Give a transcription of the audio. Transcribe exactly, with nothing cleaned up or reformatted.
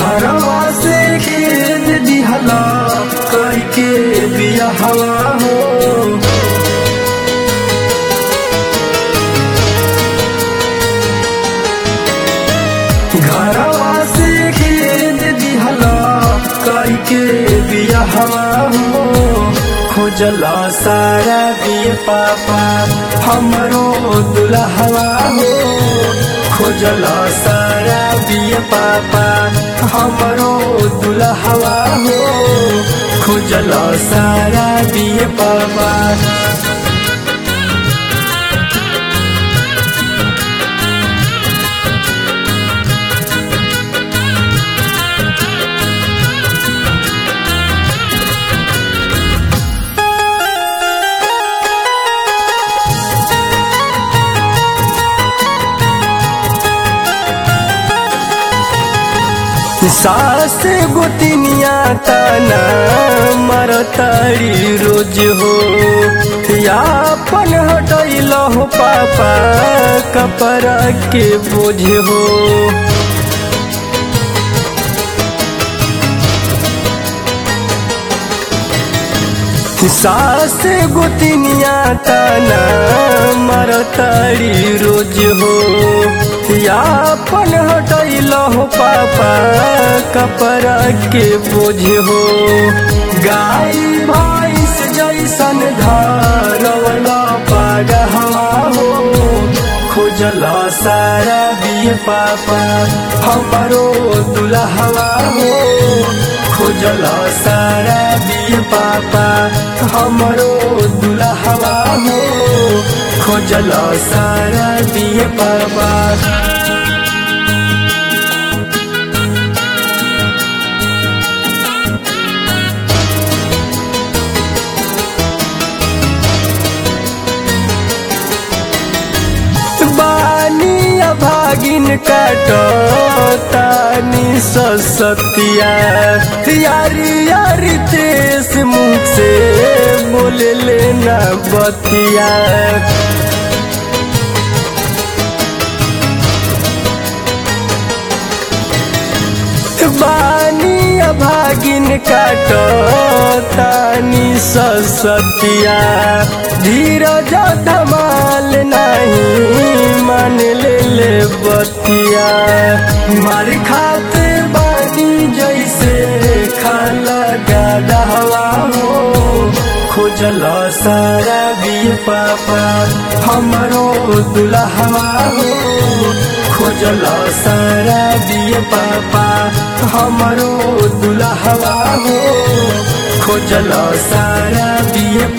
घरवा से खेद दिहला करके बियाहवा हो। घरवा से खेद दिहला करके बियाहवा हो। खोजला सारा दिए पापा हमरो दुल्हवा हो। खोजला सारा दिए पापा हमरो दुल्हवा हो। खोजला सारा दिए पापा। सास गोतिनिया ताना मरतारी रोज हो। यापन हटैल हो पापा कपड़ा के बोझ हो। सास गोतिनिया ताना मरतारी रोज हो। यापन हटैल हो पापा कपड़ा के बोझ हो। गाय भैंस जैसन धारवला पागहवा हो। खोजला सारा दिए पापा हमरो दुल्हवा हो। खोजला सारा दिए पापा हमरो दुल्हवा हो। खोजला सारा दिए पापा। बानी अभागिन काटो तानी ससतिया। यारी यारी तेस मुख से बोले लेना बतिया। बानी अभागिन काटो तानी ससतिया। धीरज धमाल नहीं मान ले ले बतिया। मार खाते बानी जैसे खाला गाढ़वा हो। खोजला सारा दिए पापा हमरो दुल्हवा हो। खोजला सारा दिए पापा हमरो दुल्हवा हो। खोजला सारा दिए